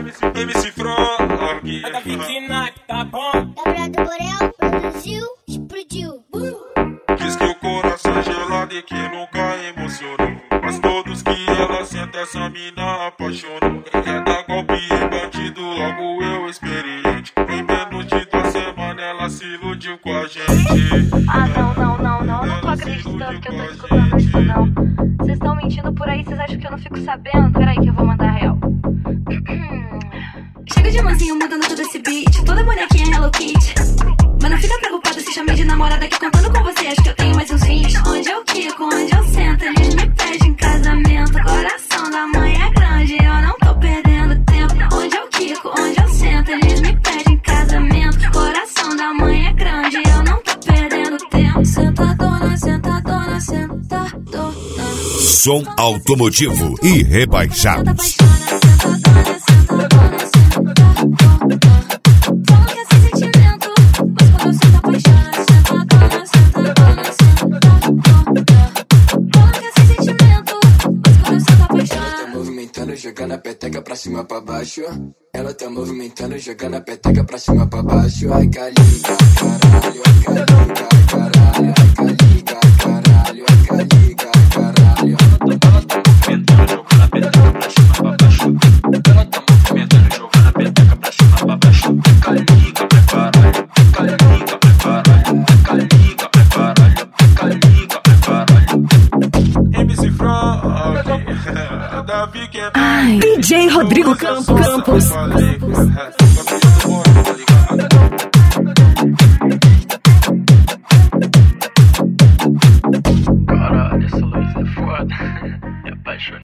MC Frog. É da Vitina, tá bom? Gabriel do Borel produziu, explodiu. Diz que o coração é gelado e que nunca emocionou. Mas todos que ela senta, essa mina apaixonou. É da golpe e bandido, logo eu experiente. Em menos de 2 semanas ela se iludiu com a gente. Não tô acreditando que eu tô escutando isso, não. Vocês estão mentindo por aí, vocês acham que eu não fico sabendo? Peraí que eu vou mandar real. Chega de mansinho mudando todo esse beat, toda bonequinha Hello Kitty. Mas não fica preocupado se chamei de namorada que contando com você acho que eu tenho mais uns 20. Onde eu quico, onde eu sento, eles me pedem casamento. Coração da mãe é grande, eu não tô perdendo tempo. Onde eu quico, onde eu sento, eles me pedem casamento. Coração da mãe é grande, eu não tô perdendo tempo. Sentadona, sentadona, sentadona. Som automotivo e rebaixados. Jogando a peteca pra cima pra baixo. Ela tá movimentando, jogando a peteca pra cima pra baixo. Ai, caliga, caralho, ai, caliga, caralho, ai, caliga, caralho, ai, caliga, caralho. Ela tá movimentando, jogando a peteca pra cima pra baixo. Ela tá movimentando, jogando a peteca pra cima pra baixo. Caliga, preparalho, caliga, preparalho, caliga, preparalho, caliga, preparalho. MC Frog. Davi que é DJ Rodrigo Campos.